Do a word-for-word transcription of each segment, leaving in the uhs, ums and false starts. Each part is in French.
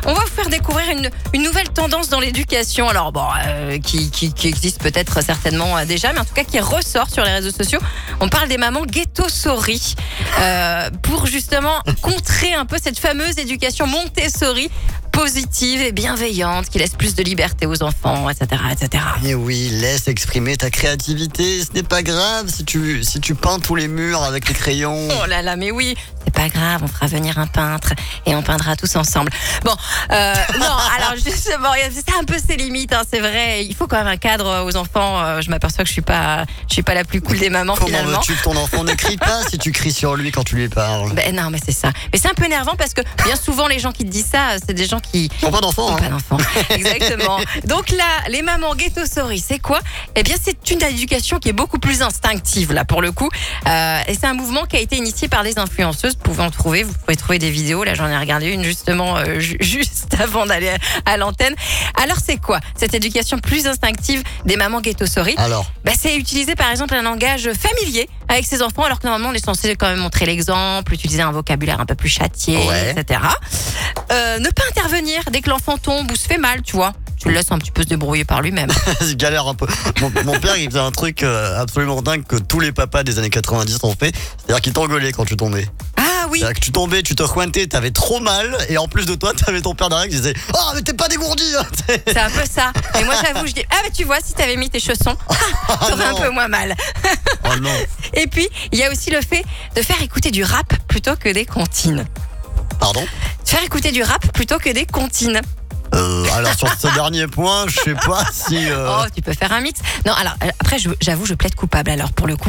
On va vous faire découvrir une, une nouvelle tendance dans l'éducation. Alors bon, euh, qui, qui, qui existe peut-être certainement euh, déjà, mais en tout cas qui ressort sur les réseaux sociaux. On parle des mamans ghetto-sorry euh, pour justement contrer un peu cette fameuse éducation Montessori positive et bienveillante qui laisse plus de liberté aux enfants, et cetera, et cetera. Et oui, laisse exprimer ta créativité. Ce n'est pas grave si tu, si tu peins tous les murs avec les crayons. Oh là là, mais oui, c'est pas grave, on fera venir un peintre et on peindra tous ensemble. Bon, euh, non, alors justement, c'est un peu ses limites, hein, c'est vrai. Il faut quand même un cadre aux enfants. Euh, je m'aperçois que je suis pas, je suis pas la plus cool des mamans. Comment finalement. veux-tu que ton enfant ne crie pas si tu cries sur lui quand tu lui parles? Ben non, mais c'est ça. Mais c'est un peu énervant parce que bien souvent les gens qui te disent ça, c'est des gens qui Ils n'ont pas d'enfant. n'ont Hein. pas d'enfants. Exactement. Donc là, les mamans ghetto-sorry, c'est quoi? Eh bien, c'est une éducation qui est beaucoup plus instinctive là pour le coup. Euh, et c'est un mouvement qui a été initié par des influenceuses. Vous pouvez en trouver, vous pouvez trouver des vidéos. Là, j'en ai regardé une justement euh, ju- juste avant d'aller à, à l'antenne. Alors, c'est quoi cette éducation plus instinctive des mamans ghetto-sorry? Alors, Bah, c'est utiliser par exemple un langage familier avec ses enfants, alors que normalement on est censé quand même montrer l'exemple, utiliser un vocabulaire un peu plus châtié, Ouais. et cetera. Euh, ne pas intervenir dès que l'enfant tombe ou se fait mal, tu vois. Tu le laisses un petit peu se débrouiller par lui-même. je galère un peu. Mon, mon père, il faisait un truc euh, absolument dingue que tous les papas des années quatre-vingt-dix ont fait. C'est-à-dire qu'il t'engueulait quand tu tombais. Ah oui. C'est-à-dire que tu tombais, tu te cointais, t'avais trop mal, et en plus de toi, t'avais ton père derrière qui disait « Oh, mais t'es pas dégourdi hein. !» C'est un peu ça. Et moi j'avoue, je dis ah bah tu vois, si t'avais mis tes chaussons, t'aurais un non. peu moins mal. Oh non. Et puis il y a aussi le fait de faire écouter du rap plutôt que des comptines. Pardon? Faire écouter du rap plutôt que des comptines. Euh, alors sur ce dernier point, je sais pas si... euh, Oh, tu peux faire un mix. Non, alors euh, après, je- j'avoue, je plaide coupable. Alors pour le coup,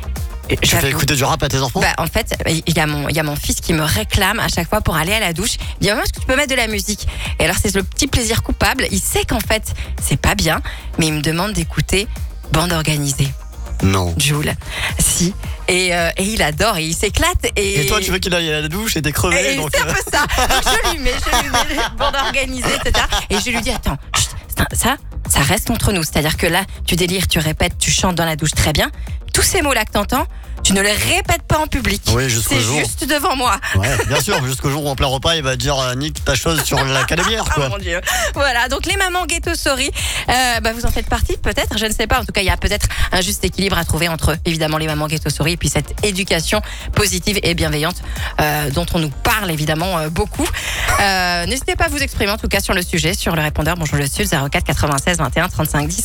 tu fais j'avoue. écouter du rap à tes enfants? Bah, en fait, il y a mon, il y a mon fils qui me réclame à chaque fois pour aller à la douche. Il dit maman, est-ce que tu peux mettre de la musique? Et alors c'est le petit plaisir coupable. Il sait qu'en fait c'est pas bien, mais il me demande d'écouter Bande organisée. Non. Joule, si. Et, euh, et il adore et il s'éclate. Et, Et toi, tu veux qu'il aille à la douche et t'es crevé, Et donc... c'est un euh, peu ça. Donc je lui mets, je lui mets bande organisée, et cetera. Et je lui dis attends, chut, ça, ça, ça reste entre nous. C'est-à-dire que là, tu délires, tu répètes, tu chantes dans la douche très bien. Tous ces mots-là que t'entends, tu ne les répètes pas en public. Oui, jusqu'au C'est jour. juste devant moi. Ouais, bien sûr, jusqu'au jour où en plein repas, il va dire euh, nique ta chose sur la calémière, Ah quoi. mon Dieu. Voilà, donc les mamans ghetto-sorry, euh, bah, vous en faites partie peut-être, je ne sais pas. En tout cas, il y a peut-être un juste équilibre à trouver entre évidemment les mamans ghetto-sorry et puis cette éducation positive et bienveillante euh, dont on nous parle évidemment euh, beaucoup. Euh, n'hésitez pas à vous exprimer en tout cas sur le sujet, sur le répondeur Bonjour le Sud, zéro quatre quatre-vingt-seize vingt et un trente-cinq dix.